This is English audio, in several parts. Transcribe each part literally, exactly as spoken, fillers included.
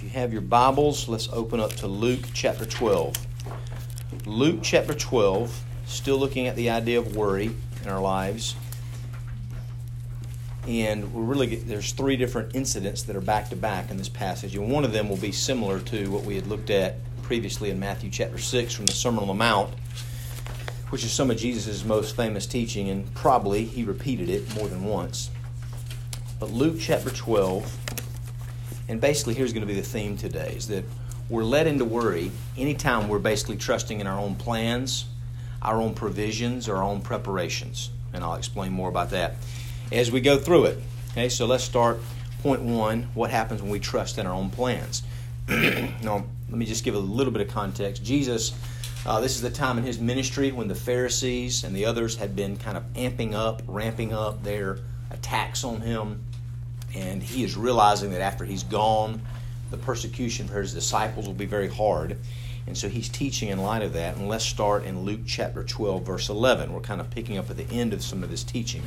you have your Bibles, let's open up to Luke chapter twelve. Luke chapter twelve, still looking at the idea of worry in our lives. And we're really there's three different incidents that are back to back in this passage. And one of them will be similar to what we had looked at previously in Matthew chapter six from the Sermon on the Mount, which is some of Jesus' most famous teaching, and probably he repeated it more than once. But Luke chapter twelve, and basically here's going to be the theme today, is that we're led into worry anytime we're basically trusting in our own plans, our own provisions, or our own preparations. And I'll explain more about that as we go through it. Okay, so let's start point one, what happens when we trust in our own plans. Now, let me just give a little bit of context. Jesus, uh, this is the time in his ministry when the Pharisees and the others had been kind of amping up, ramping up their attacks on him. And he is realizing that after he's gone, the persecution for his disciples will be very hard. And so he's teaching in light of that. And let's start in Luke chapter twelve, verse eleven. We're kind of picking up at the end of some of this teaching.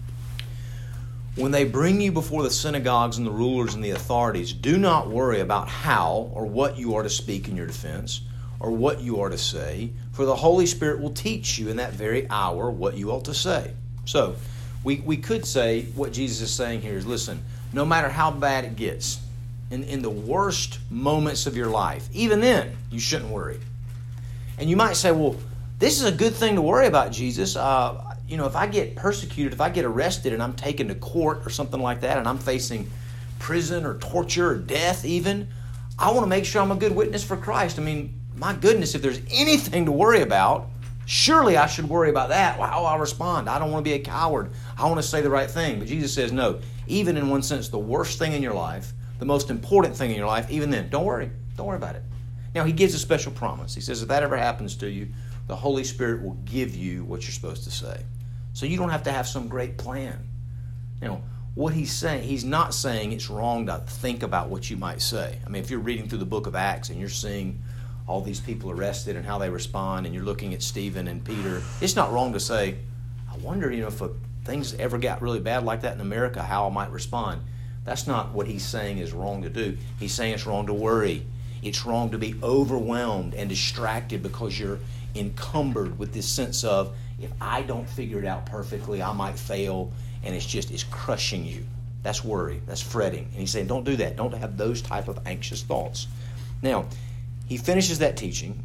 When they bring you before the synagogues and the rulers and the authorities, do not worry about how or what you are to speak in your defense or what you are to say, for the Holy Spirit will teach you in that very hour what you ought to say. So, We we could say what Jesus is saying here is, listen, no matter how bad it gets, in, in the worst moments of your life, even then, you shouldn't worry. And you might say, well, this is a good thing to worry about, Jesus. Uh, you know, if I get persecuted, if I get arrested and I'm taken to court or something like that, and I'm facing prison or torture or death even, I want to make sure I'm a good witness for Christ. I mean, my goodness, if there's anything to worry about, surely I should worry about that. How I'll respond. I don't want to be a coward. I want to say the right thing. But Jesus says, no, even in one sense, the worst thing in your life, the most important thing in your life, even then, don't worry. Don't worry about it. Now, he gives a special promise. He says, if that ever happens to you, the Holy Spirit will give you what you're supposed to say. So you don't have to have some great plan. You know, what he's saying, he's not saying it's wrong to think about what you might say. I mean, if you're reading through the book of Acts and you're seeing all these people arrested and how they respond, and you're looking at Stephen and Peter, it's not wrong to say, I wonder, you know, if things ever got really bad like that in America, how I might respond. That's not what he's saying is wrong to do. He's saying it's wrong to worry. It's wrong to be overwhelmed and distracted because you're encumbered with this sense of, if I don't figure it out perfectly, I might fail, and it's just, it's crushing you. That's worry. That's fretting. And he's saying, don't do that. Don't have those type of anxious thoughts. Now, he finishes that teaching,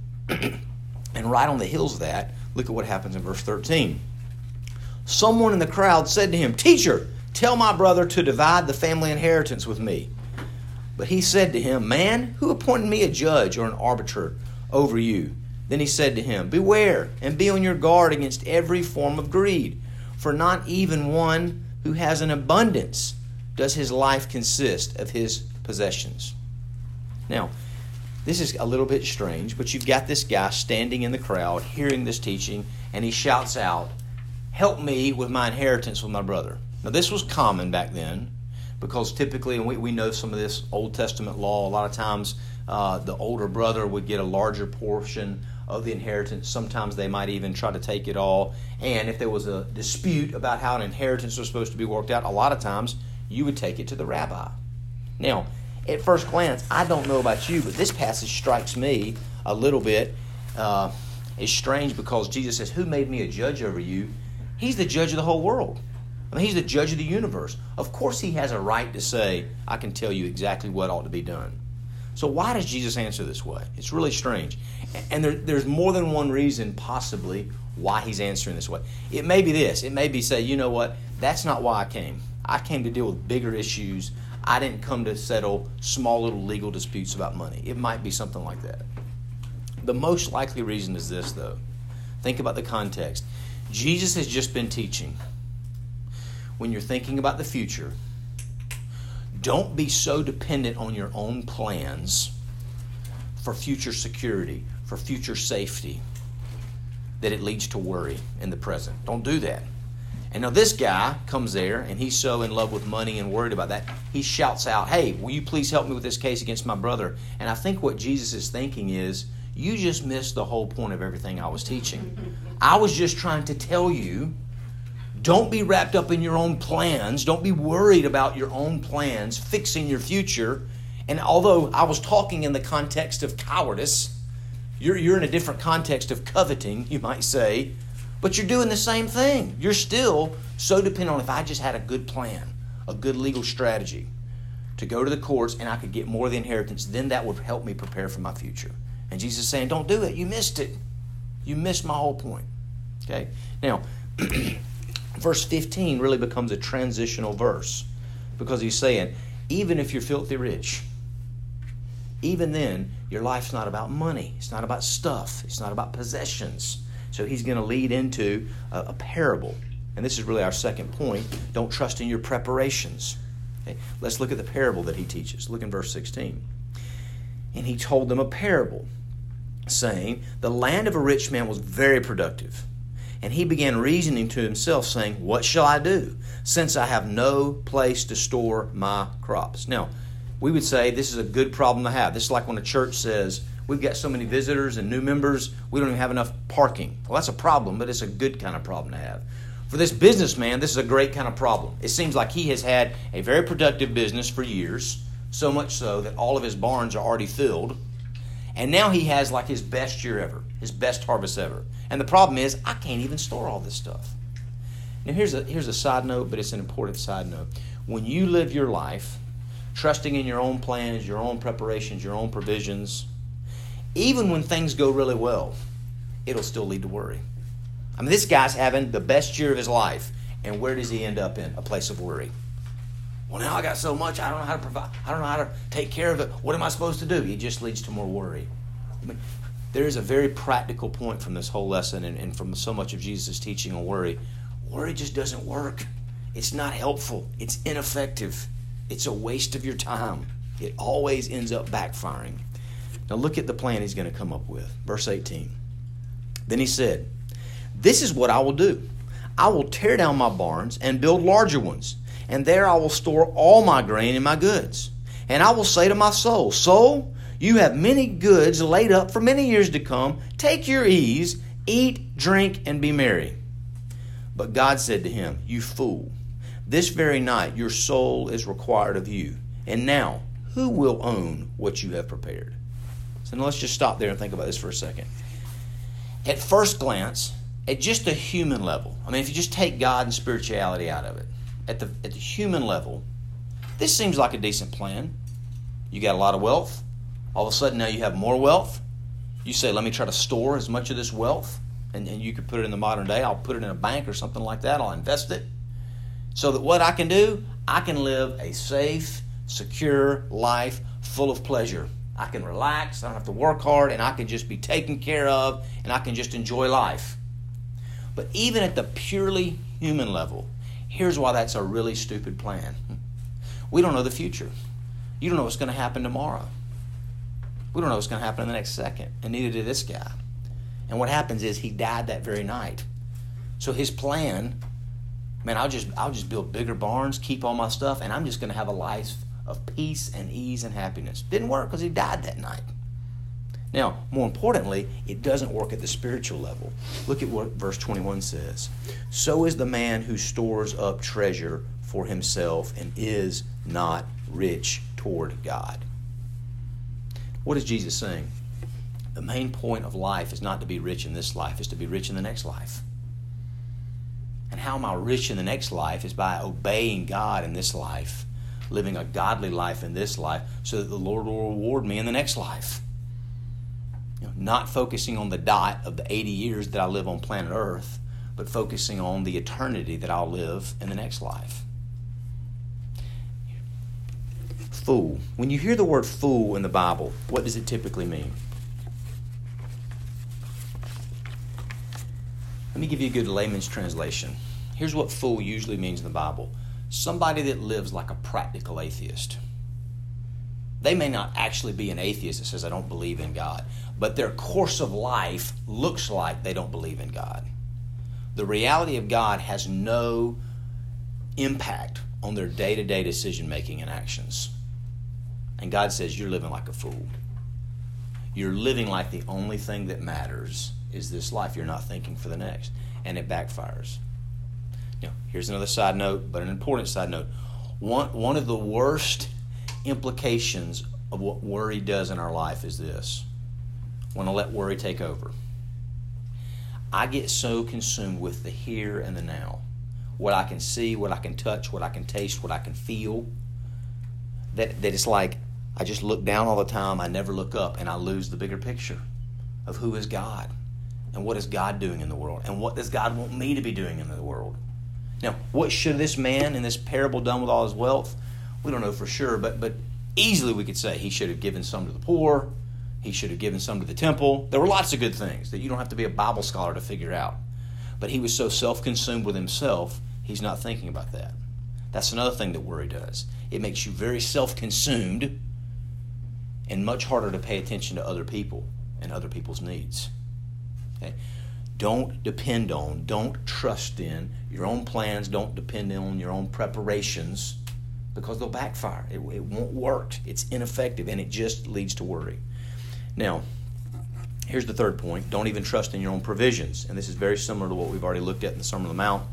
and right on the heels of that, look at what happens in verse thirteen. Someone in the crowd said to him, Teacher, tell my brother to divide the family inheritance with me. But he said to him, Man, who appointed me a judge or an arbiter over you? Then he said to him, Beware and be on your guard against every form of greed, for not even one who has an abundance does his life consist of his possessions. Now, this is a little bit strange, but you've got this guy standing in the crowd, hearing this teaching, and he shouts out, Help me with my inheritance with my brother. Now, this was common back then, because typically, and we, we know some of this Old Testament law, a lot of times uh, the older brother would get a larger portion of the inheritance. Sometimes they might even try to take it all. And if there was a dispute about how an inheritance was supposed to be worked out, a lot of times you would take it to the rabbi. Now, at first glance, I don't know about you, but this passage strikes me a little bit uh, as strange, because Jesus says, Who made me a judge over you? He's the judge of the whole world. I mean, he's the judge of the universe. Of course he has a right to say, I can tell you exactly what ought to be done. So why does Jesus answer this way? It's really strange. And there, there's more than one reason, possibly, why he's answering this way. It may be this. It may be, say, you know what? That's not why I came. I came to deal with bigger issues. I didn't come to settle small little legal disputes about money. It might be something like that. The most likely reason is this, though. Think about the context. Jesus has just been teaching. When you're thinking about the future, don't be so dependent on your own plans for future security, for future safety, that it leads to worry in the present. Don't do that. And now this guy comes there, and he's so in love with money and worried about that, he shouts out, Hey, will you please help me with this case against my brother? And I think what Jesus is thinking is, you just missed the whole point of everything I was teaching. I was just trying to tell you, don't be wrapped up in your own plans. Don't be worried about your own plans, fixing your future, And although I was talking in the context of cowardice, you're, you're in a different context of coveting, you might say, but you're doing the same thing. You're still so dependent on, if I just had a good plan, a good legal strategy to go to the courts and I could get more of the inheritance, then that would help me prepare for my future. And Jesus is saying, don't do it. You missed it. You missed my whole point. Okay? Now, verse fifteen really becomes a transitional verse because he's saying, even if you're filthy rich, even then, your life's not about money. It's not about stuff. It's not about possessions. So he's going to lead into a, a parable. And this is really our second point. Don't trust in your preparations. Okay? Let's look at the parable that he teaches. Look in verse sixteen. And he told them a parable, saying, the land of a rich man was very productive. And he began reasoning to himself, saying, what shall I do, since I have no place to store my crops? Now, we would say this is a good problem to have. This is like when a church says, we've got so many visitors and new members, we don't even have enough parking. Well, that's a problem, but it's a good kind of problem to have. For this businessman, this is a great kind of problem. It seems like he has had a very productive business for years, so much so that all of his barns are already filled. And now he has like his best year ever, his best harvest ever. And the problem is, I can't even store all this stuff. Now here's a, here's a side note, but it's an important side note. When you live your life trusting in your own plans, your own preparations, your own provisions, even when things go really well, it'll still lead to worry. I mean, this guy's having the best year of his life, and where does he end up in? A place of worry. Well, now I got so much, I don't know how to provide, I don't know how to take care of it. What am I supposed to do? It just leads to more worry. I mean, there is a very practical point from this whole lesson and, and from so much of Jesus' teaching on worry. Worry just doesn't work. It's not helpful. It's ineffective. It's a waste of your time. It always ends up backfiring. Now look at the plan he's going to come up with. Verse eighteen. Then he said, this is what I will do. I will tear down my barns and build larger ones, and there I will store all my grain and my goods. And I will say to my soul, soul, you have many goods laid up for many years to come. Take your ease, eat, drink, and be merry. But God said to him, you fool, this very night your soul is required of you. And now, who will own what you have prepared? So now let's just stop there and think about this for a second. At first glance, at just a human level, I mean, if you just take God and spirituality out of it, at the, at the human level, this seems like a decent plan. You got a lot of wealth. All of a sudden now you have more wealth. You say, let me try to store as much of this wealth. And, and you could put it in the modern day. I'll put it in a bank or something like that. I'll invest it. So that what I can do, I can live a safe, secure life full of pleasure. I can relax. I don't have to work hard. And I can just be taken care of. And I can just enjoy life. But even at the purely human level, here's why that's a really stupid plan. We don't know the future. You don't know what's going to happen tomorrow. We don't know what's going to happen in the next second. And neither did this guy. And what happens is he died that very night. So his plan, man, I'll just I'll just build bigger barns, keep all my stuff, and I'm just going to have a life of peace and ease and happiness. Didn't work because he died that night. Now, more importantly, it doesn't work at the spiritual level. Look at what verse twenty-one says. So is the man who stores up treasure for himself and is not rich toward God. What is Jesus saying? The main point of life is not to be rich in this life, it's to be rich in the next life. And how am I rich in the next life is by obeying God in this life, living a godly life in this life, so that the Lord will reward me in the next life. You know, not focusing on the dot of the eighty years that I live on planet Earth, but focusing on the eternity that I'll live in the next life. Fool. When you hear the word fool in the Bible, what does it typically mean? Let me give you a good layman's translation. Here's what fool usually means in the Bible. Somebody that lives like a practical atheist. They may not actually be an atheist that says, I don't believe in God, but their course of life looks like they don't believe in God. The reality of God has no impact on their day-to-day decision-making and actions. And God says, you're living like a fool. You're living like the only thing that matters is this life. You're not thinking for the next. And it backfires. Now, here's another side note, but an important side note. One, one of the worst implications of what worry does in our life is this. I want to let worry take over. I get so consumed with the here and the now. What I can see, what I can touch, what I can taste, what I can feel, that, that it's like I just look down all the time, I never look up, and I lose the bigger picture of who is God and what is God doing in the world and what does God want me to be doing in the world. Now, what should this man in this parable done with all his wealth? We don't know for sure, but but easily we could say he should have given some to the poor, he should have given some to the temple. There were lots of good things that you don't have to be a Bible scholar to figure out. But he was so self-consumed with himself, he's not thinking about that. That's another thing that worry does. It makes you very self-consumed and much harder to pay attention to other people and other people's needs. Okay? Don't depend on, don't trust in your own plans. Don't depend on your own preparations because they'll backfire. It, it won't work. It's ineffective, and it just leads to worry. Now, here's the third point. Don't even trust in your own provisions. And this is very similar to what we've already looked at in the Sermon on the Mount.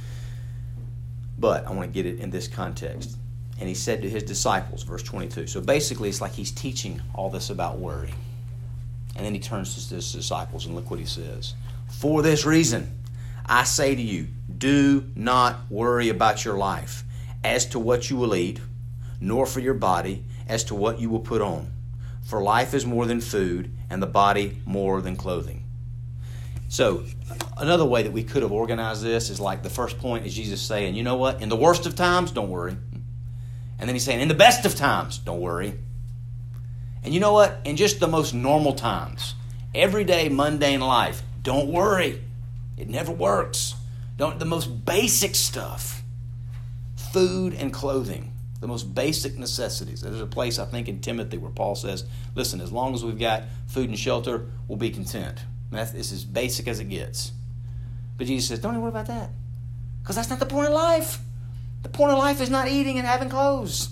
But I want to get it in this context. And he said to his disciples, verse twenty-two. So basically, it's like he's teaching all this about worry. And then he turns to his disciples, and look what he says. For this reason, I say to you, do not worry about your life as to what you will eat, nor for your body as to what you will put on. For life is more than food, and the body more than clothing. So, another way that we could have organized this is like the first point is Jesus saying, you know what? In the worst of times, don't worry. And then he's saying, in the best of times, don't worry. And you know what? In just the most normal times, everyday mundane life, don't worry. It never works. Don't, the most basic stuff, food and clothing, the most basic necessities. There's a place, I think, in Timothy where Paul says, listen, as long as we've got food and shelter, we'll be content. And that's, it's as basic as it gets. But Jesus says, don't even worry about that. Because that's not the point of life. The point of life is not eating and having clothes.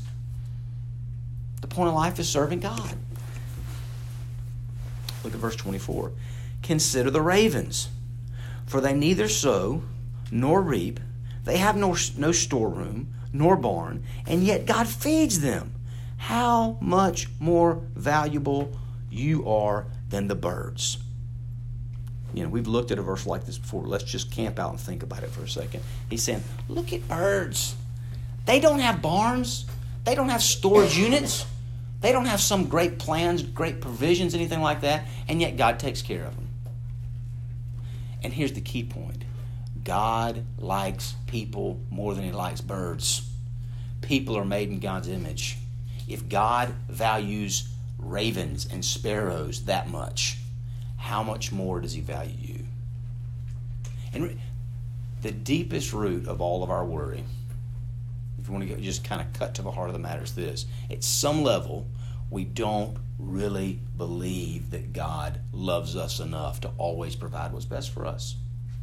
The point of life is serving God. Look at verse twenty-four. Consider the ravens, for they neither sow nor reap. They have no, no storeroom nor barn, and yet God feeds them. How much more valuable you are than the birds. You know, we've looked at a verse like this before. Let's just camp out and think about it for a second. He's saying, look at birds. They don't have barns. They don't have storage units. They don't have some great plans, great provisions, anything like that, and yet God takes care of them. And here's the key point. God likes people more than he likes birds. People are made in God's image. If God values ravens and sparrows that much, how much more does he value you? And the deepest root of all of our worry, if you want to just kind of cut to the heart of the matter, is this. At some level, we don't really believe that God loves us enough to always provide what's best for us.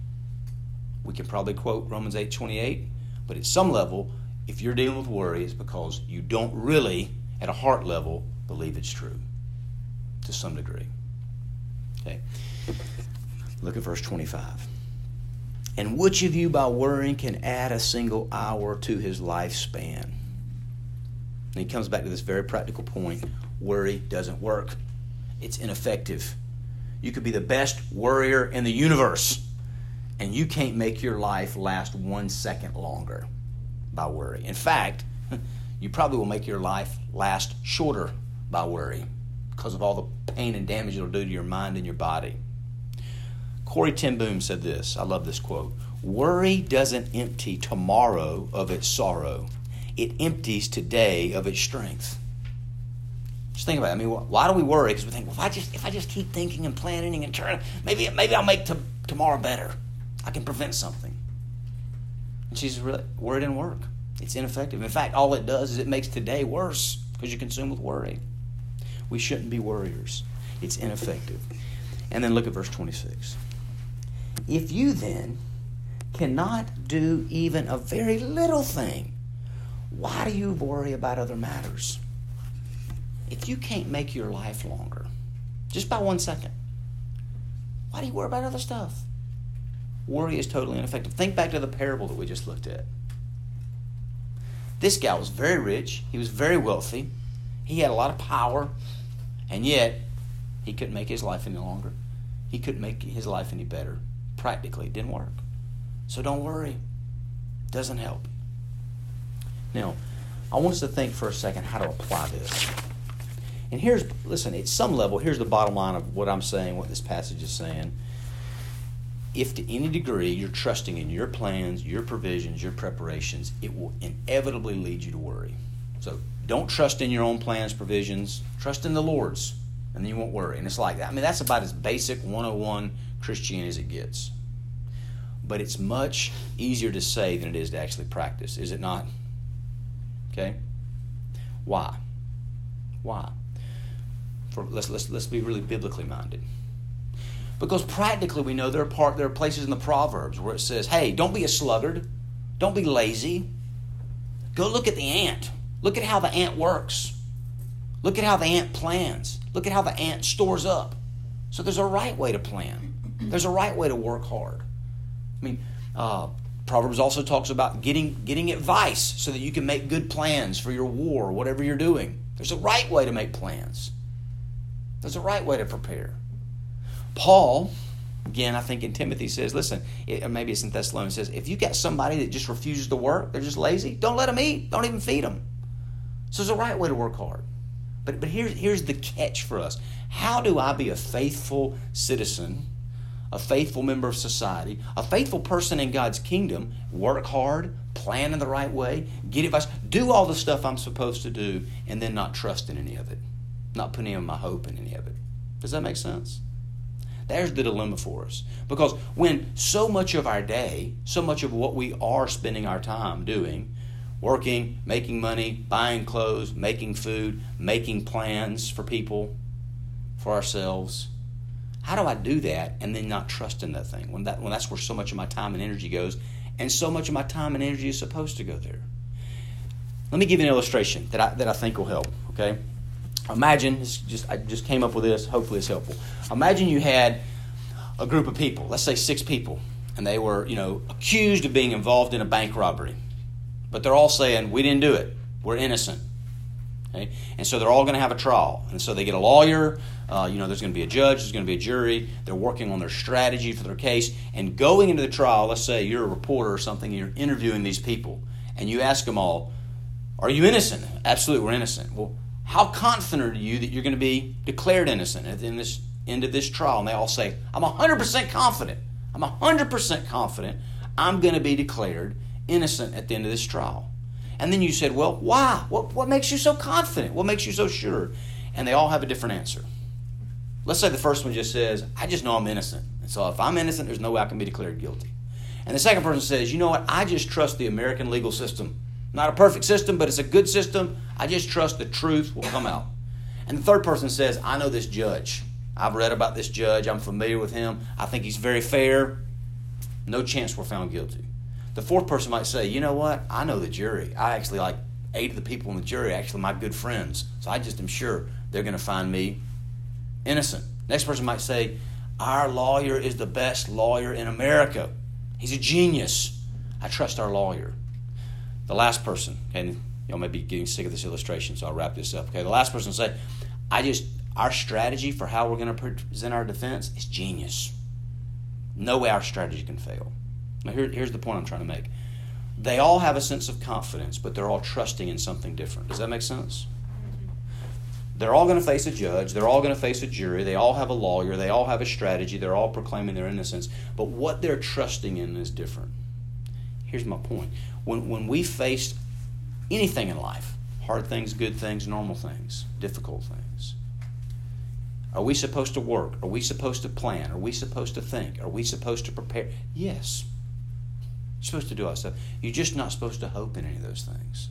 We can probably quote Romans eight twenty-eight, but at some level, if you're dealing with worry, it's because you don't really, at a heart level, believe it's true to some degree. Okay. Look at verse twenty-five. And which of you by worrying can add a single hour to his lifespan? And he comes back to this very practical point. Worry doesn't work. It's ineffective. You could be the best worrier in the universe, and you can't make your life last one second longer by worry. In fact, you probably will make your life last shorter by worry because of all the pain and damage it'll do to your mind and your body. Corrie ten Boom said this. I love this quote. Worry doesn't empty tomorrow of its sorrow. It empties today of its strength. Just think about it. I mean, why do we worry? Because we think, well, if I just if I just keep thinking and planning and turning, maybe maybe I'll make t- tomorrow better. I can prevent something. And she's really, worry didn't work. It's ineffective. In fact, all it does is it makes today worse because you're consumed with worry. We shouldn't be worriers. It's ineffective. And then look at verse twenty-six. If you then cannot do even a very little thing, why do you worry about other matters? If you can't make your life longer, just by one second, why do you worry about other stuff? Worry is totally ineffective. Think back to the parable that we just looked at. This guy was very rich. He was very wealthy. He had a lot of power, and yet he couldn't make his life any longer. He couldn't make his life any better. Practically, it didn't work. So don't worry. It doesn't help. Now, I want us to think for a second how to apply this. And here's, listen, at some level, here's the bottom line of what I'm saying, what this passage is saying. If to any degree you're trusting in your plans, your provisions, your preparations, it will inevitably lead you to worry. So don't trust in your own plans, provisions. Trust in the Lord's, and then you won't worry. And it's like that. I mean, that's about as basic one oh one Christianity as it gets. But it's much easier to say than it is to actually practice, is it not? Okay? Why? Why? For, let's, let's, let's be really biblically minded. Because practically we know there are, part, there are places in the Proverbs where it says, hey, don't be a sluggard. Don't be lazy. Go look at the ant. Look at how the ant works. Look at how the ant plans. Look at how the ant stores up. So there's a right way to plan. There's a right way to work hard. I mean, uh, Proverbs also talks about getting, getting advice so that you can make good plans for your war or whatever you're doing. There's a right way to make plans. There's a right way to prepare. Paul, again, I think in Timothy says, listen, it, or maybe it's in Thessalonians, says, if you got somebody that just refuses to work, they're just lazy, don't let them eat. Don't even feed them. So there's a right way to work hard. But, but here's, here's the catch for us. How do I be a faithful citizen, a faithful member of society, a faithful person in God's kingdom, work hard, plan in the right way, get advice, do all the stuff I'm supposed to do, and then not trust in any of it, not putting in my hope in any of it? Does that make sense? There's the dilemma for us. Because when so much of our day, so much of what we are spending our time doing, working, making money, buying clothes, making food, making plans for people, for ourselves, how do I do that and then not trust in that thing when that when that's where so much of my time and energy goes, and so much of my time and energy is supposed to go there? Let me give you an illustration that I that I think will help. Okay, imagine it's just I just came up with this. Hopefully, it's helpful. Imagine you had a group of people, let's say six people, and they were you know accused of being involved in a bank robbery, but they're all saying we didn't do it. We're innocent. Okay? And so they're all going to have a trial. And so they get a lawyer. Uh, you know, there's going to be a judge. There's going to be a jury. They're working on their strategy for their case. And going into the trial, let's say you're a reporter or something, and you're interviewing these people. And you ask them all, are you innocent? Absolutely, we're innocent. Well, how confident are you that you're going to be declared innocent at the end of this, end of this trial? And they all say, I'm one hundred percent confident. I'm one hundred percent confident I'm going to be declared innocent at the end of this trial. And then you said, well, why? What, what makes you so confident? What makes you so sure? And they all have a different answer. Let's say the first one just says, I just know I'm innocent. And so if I'm innocent, there's no way I can be declared guilty. And the second person says, you know what? I just trust the American legal system. Not a perfect system, but it's a good system. I just trust the truth will come out. And the third person says, I know this judge. I've read about this judge. I'm familiar with him. I think he's very fair. No chance we're found guilty. The fourth person might say, you know what? I know the jury. I actually like eight of the people in the jury, actually my good friends. So I just am sure they're going to find me innocent. Next person might say, our lawyer is the best lawyer in America. He's a genius. I trust our lawyer. The last person, and y'all may be getting sick of this illustration, so I'll wrap this up. Okay, the last person will say, I just, our strategy for how we're going to present our defense is genius. No way our strategy can fail. Now, here, here's the point I'm trying to make. They all have a sense of confidence, but they're all trusting in something different. Does that make sense? They're all going to face a judge. They're all going to face a jury. They all have a lawyer. They all have a strategy. They're all proclaiming their innocence. But what they're trusting in is different. Here's my point. When, when we face anything in life, hard things, good things, normal things, difficult things, are we supposed to work? Are we supposed to plan? Are we supposed to think? Are we supposed to prepare? Yes. You're supposed to do all that stuff. You're just not supposed to hope in any of those things.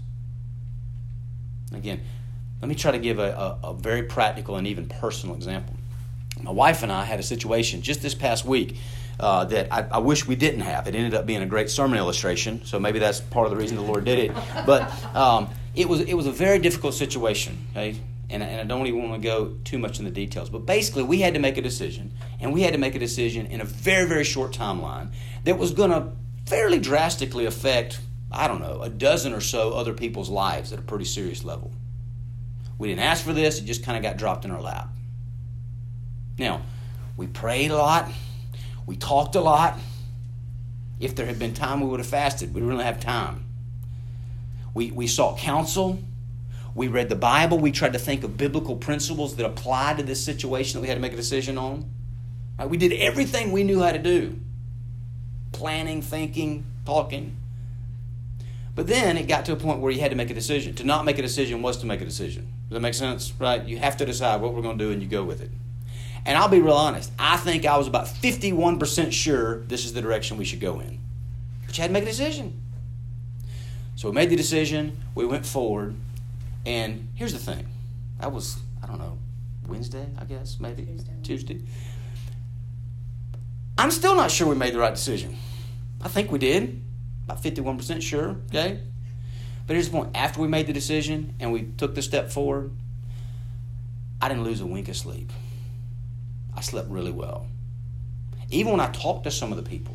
Again, let me try to give a, a, a very practical and even personal example. My wife and I had a situation just this past week uh, that I, I wish we didn't have. It ended up being a great sermon illustration, so maybe that's part of the reason the Lord did it. But um, it was it was a very difficult situation, okay? And, and I don't even want to go too much in the details. But basically, we had to make a decision, and we had to make a decision in a very, very short timeline that was going to fairly drastically affect, I don't know, a dozen or so other people's lives at a pretty serious level. We didn't ask for this. It just kind of got dropped in our lap. Now, we prayed a lot. We talked a lot. If there had been time, we would have fasted. We didn't really have time. We, we sought counsel. We read the Bible. We tried to think of biblical principles that apply to this situation that we had to make a decision on. Right? We did everything we knew how to do. Planning, thinking, talking. But then it got to a point where you had to make a decision. To not make a decision was to make a decision. Does that make sense? Right? You have to decide what we're going to do and you go with it. And I'll be real honest. I think I was about fifty-one percent sure this is the direction we should go in. But you had to make a decision. So we made the decision. We went forward. And here's the thing. That was, I don't know, Wednesday, I guess, maybe? Tuesday. Tuesday. I'm still not sure we made the right decision. I think we did. About fifty-one percent sure, okay? But here's the point. After we made the decision and we took the step forward, I didn't lose a wink of sleep. I slept really well. Even when I talked to some of the people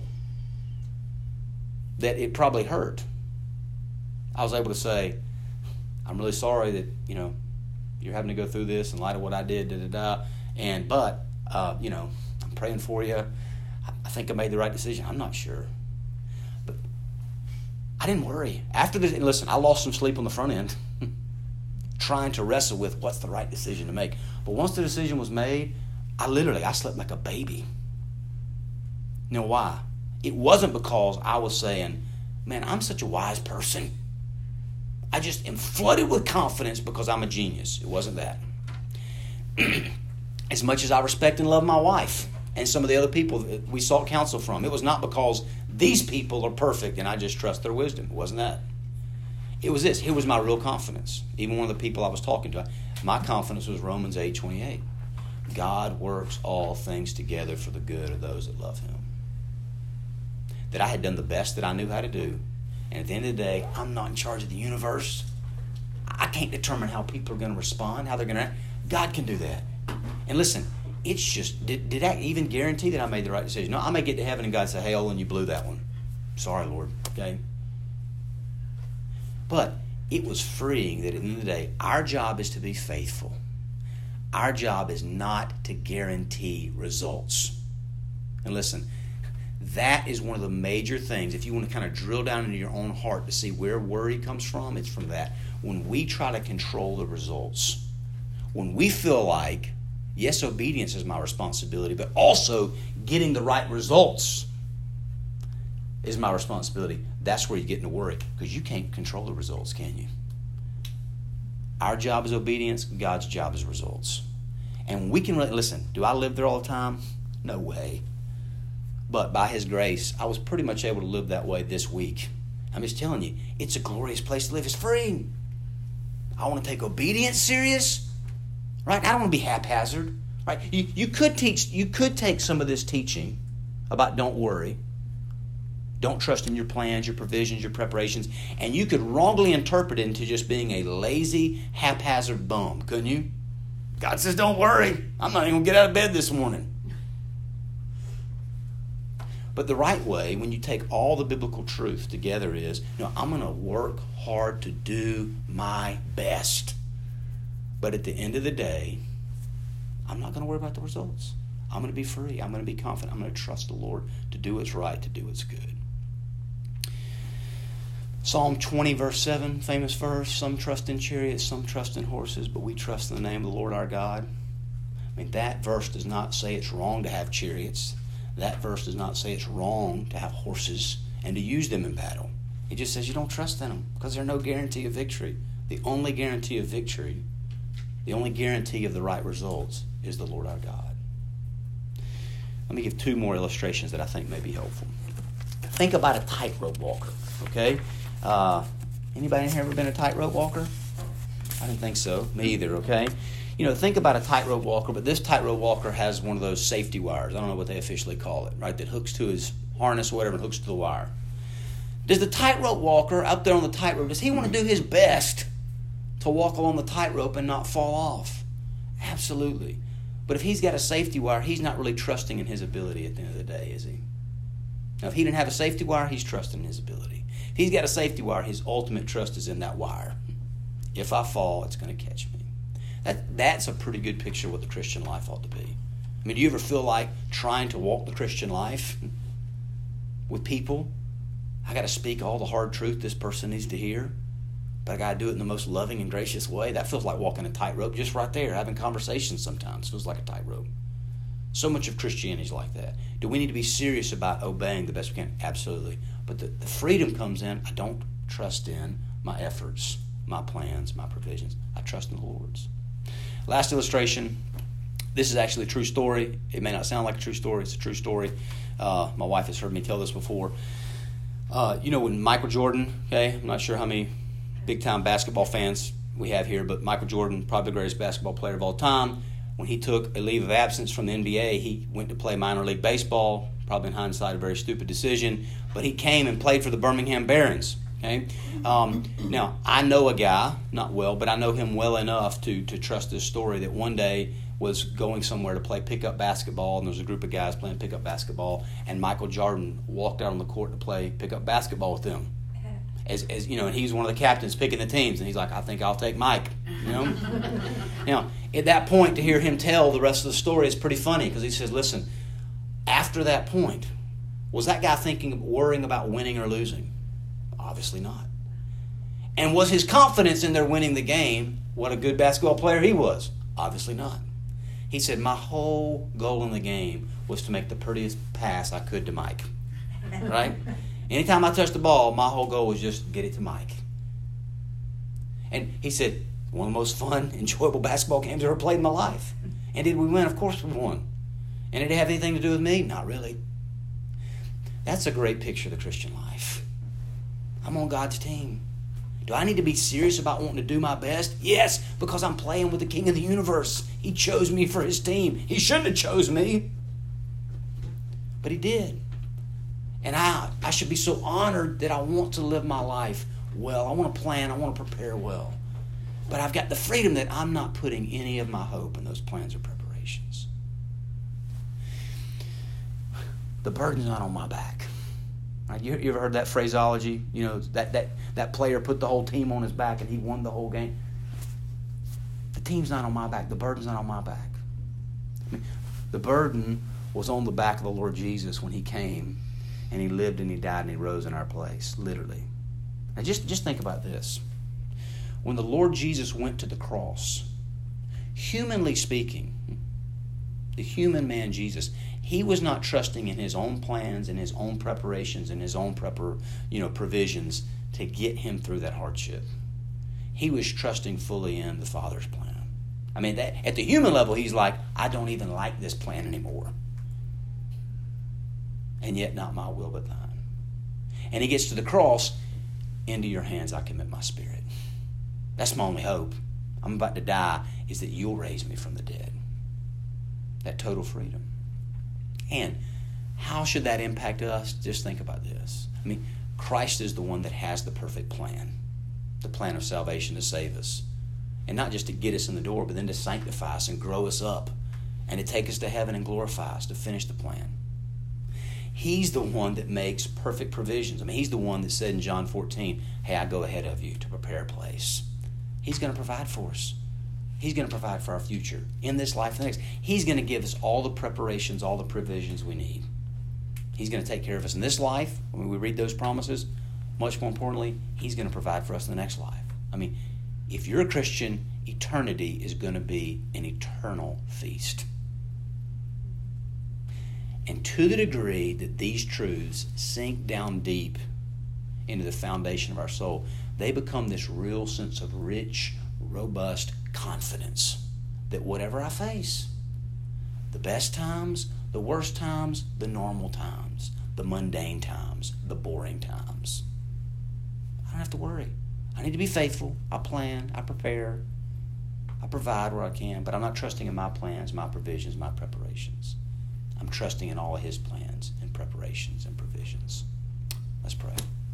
that it probably hurt, I was able to say, I'm really sorry that, you know, you're having to go through this in light of what I did, da, da, da. And, but, uh, you know, I'm praying for you. I think I made the right decision. I'm not sure. But I didn't worry. After this, and listen, I lost some sleep on the front end trying to wrestle with what's the right decision to make. But once the decision was made, I literally, I slept like a baby. You know why? It wasn't because I was saying, man, I'm such a wise person. I just am flooded with confidence because I'm a genius. It wasn't that. As much as I respect and love my wife and some of the other people that we sought counsel from, it was not because these people are perfect and I just trust their wisdom. It wasn't that. It was this. Here was my real confidence. Even one of the people I was talking to, my confidence was Romans eight twenty-eight. God works all things together for the good of those that love him. That I had done the best that I knew how to do. And at the end of the day, I'm not in charge of the universe. I can't determine how people are going to respond, how they're going to act. God can do that. And listen, it's just, did, did I even guarantee that I made the right decision? No, I may get to heaven and God say, hey, Olin, you blew that one. Sorry, Lord. Okay? But it was freeing that at the end of the day, our job is to be faithful. Our job is not to guarantee results. And listen, that is one of the major things. If you want to kind of drill down into your own heart to see where worry comes from, it's from that. When we try to control the results, when we feel like, yes, obedience is my responsibility, but also getting the right results is my responsibility, that's where you get into worry, because you can't control the results, can you? Our job is obedience. God's job is results. And we can, listen, do I live there all the time? No way. But by his grace, I was pretty much able to live that way this week. I'm just telling you, it's a glorious place to live. It's free. I want to take obedience serious, right? I don't want to be haphazard, right? You, you could teach, you could take some of this teaching about don't worry, don't trust in your plans, your provisions, your preparations, and you could wrongly interpret it into just being a lazy, haphazard bum, couldn't you? God says, don't worry. I'm not even going to get out of bed this morning. But the right way, when you take all the biblical truth together, is, you know, I'm going to work hard to do my best. But at the end of the day, I'm not going to worry about the results. I'm going to be free. I'm going to be confident. I'm going to trust the Lord to do what's right, to do what's good. Psalm twenty, verse seven, famous verse. Some trust in chariots, some trust in horses, but we trust in the name of the Lord our God. I mean, that verse does not say it's wrong to have chariots. That verse does not say it's wrong to have horses and to use them in battle. It just says you don't trust in them because there's no guarantee of victory. The only guarantee of victory, the only guarantee of the right results is the Lord our God. Let me give two more illustrations that I think may be helpful. Think about a tightrope walker, okay? Uh, anybody in here ever been a tightrope walker? I didn't think so. Me either, okay? You know, think about a tightrope walker, but this tightrope walker has one of those safety wires. I don't know what they officially call it, right? That hooks to his harness or whatever and hooks to the wire. Does the tightrope walker up there on the tightrope, does he want to do his best to walk along the tightrope and not fall off? Absolutely. But if he's got a safety wire, he's not really trusting in his ability at the end of the day, is he? Now, if he didn't have a safety wire, he's trusting in his ability. If he's got a safety wire, his ultimate trust is in that wire. If I fall, it's going to catch me. That, that's a pretty good picture of what the Christian life ought to be. I mean, do you ever feel like trying to walk the Christian life with people? I got to speak all the hard truth this person needs to hear, but I got to do it in the most loving and gracious way. That feels like walking a tightrope just right there. Having conversations sometimes feels like a tightrope. So much of Christianity is like that. Do we need to be serious about obeying the best we can? Absolutely. But the, the freedom comes in, I don't trust in my efforts, my plans, my provisions. I trust in the Lord's. Last illustration. This is actually a true story. It may not sound like a true story. It's a true story. Uh, my wife has heard me tell this before. Uh, you know when Michael Jordan, okay, I'm not sure how many big-time basketball fans we have here, but Michael Jordan, probably the greatest basketball player of all time, when he took a leave of absence from the N B A, he went to play minor league baseball, probably in hindsight a very stupid decision, but he came and played for the Birmingham Barons. Okay. Um, now, I know a guy, not well, but I know him well enough to, to trust this story that one day was going somewhere to play pickup basketball, and there was a group of guys playing pickup basketball, and Michael Jordan walked out on the court to play pickup basketball with them. As, as you know, and he was one of the captains picking the teams, and he's like, I think I'll take Mike. You know? Now, at that point, to hear him tell the rest of the story is pretty funny, because he says, listen, after that point, was that guy thinking, worrying about winning or losing? Obviously not. And was his confidence in their winning the game what a good basketball player he was? Obviously not. He said, my whole goal in the game was to make the prettiest pass I could to Mike. Right? Anytime I touched the ball, my whole goal was just get it to Mike. And he said, one of the most fun, enjoyable basketball games I've ever played in my life. And did we win? Of course we won. And did it have anything to do with me? Not really. That's a great picture of the Christian life. I'm on God's team. Do I need to be serious about wanting to do my best? Yes, because I'm playing with the King of the universe. He chose me for his team. He shouldn't have chose me, but he did. And I, I should be so honored that I want to live my life well. I want to plan. I want to prepare well. But I've got the freedom that I'm not putting any of my hope in those plans or preparations. The burden's not on my back. Right? You, you ever heard that phraseology? You know, that, that, that player put the whole team on his back and he won the whole game. The team's not on my back. The burden's not on my back. I mean, the burden was on the back of the Lord Jesus when he came and he lived and he died and he rose in our place, literally. Now just, just think about this. When the Lord Jesus went to the cross, humanly speaking, the human man Jesus, he was not trusting in his own plans and his own preparations and his own prepar, you know, provisions to get him through that hardship. He was trusting fully in the Father's plan. I mean, that, at the human level, he's like, I don't even like this plan anymore. And yet not my will but thine. And he gets to the cross, into your hands I commit my spirit. That's my only hope. I'm about to die, is that you'll raise me from the dead. That total freedom. And how should that impact us? Just think about this. I mean, Christ is the one that has the perfect plan. The plan of salvation to save us. And not just to get us in the door, but then to sanctify us and grow us up. And to take us to heaven and glorify us, to finish the plan. He's the one that makes perfect provisions. I mean, he's the one that said in John fourteen, hey, I go ahead of you to prepare a place. He's going to provide for us. He's going to provide for our future in this life and the next. He's going to give us all the preparations, all the provisions we need. He's going to take care of us in this life when we read those promises. Much more importantly, he's going to provide for us in the next life. I mean, if you're a Christian, eternity is going to be an eternal feast. And to the degree that these truths sink down deep into the foundation of our soul, they become this real sense of rich, robust confidence that whatever I face, the best times, the worst times, the normal times, the mundane times, the boring times, I don't have to worry. I need to be faithful. I plan. I prepare. I provide where I can, but I'm not trusting in my plans, my provisions, my preparations. I'm trusting in all of his plans and preparations and provisions. Let's pray.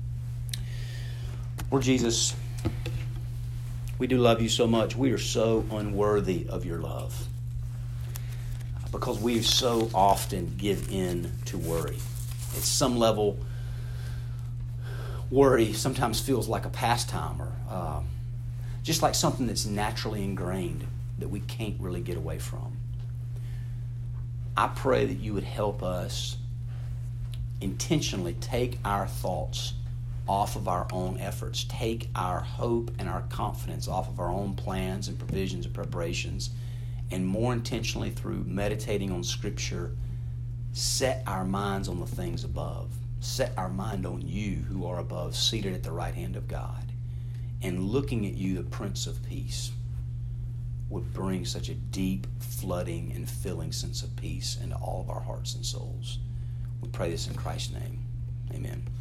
Lord Jesus, we do love you so much. We are so unworthy of your love because we so often give in to worry. At some level, worry sometimes feels like a pastime or uh, just like something that's naturally ingrained that we can't really get away from. I pray that you would help us intentionally take our thoughts off of our own efforts, take our hope and our confidence off of our own plans and provisions and preparations, and more intentionally through meditating on Scripture, set our minds on the things above. Set our mind on you who are above, seated at the right hand of God. And looking at you, the Prince of Peace, would bring such a deep, flooding, and filling sense of peace into all of our hearts and souls. We pray this in Christ's name. Amen.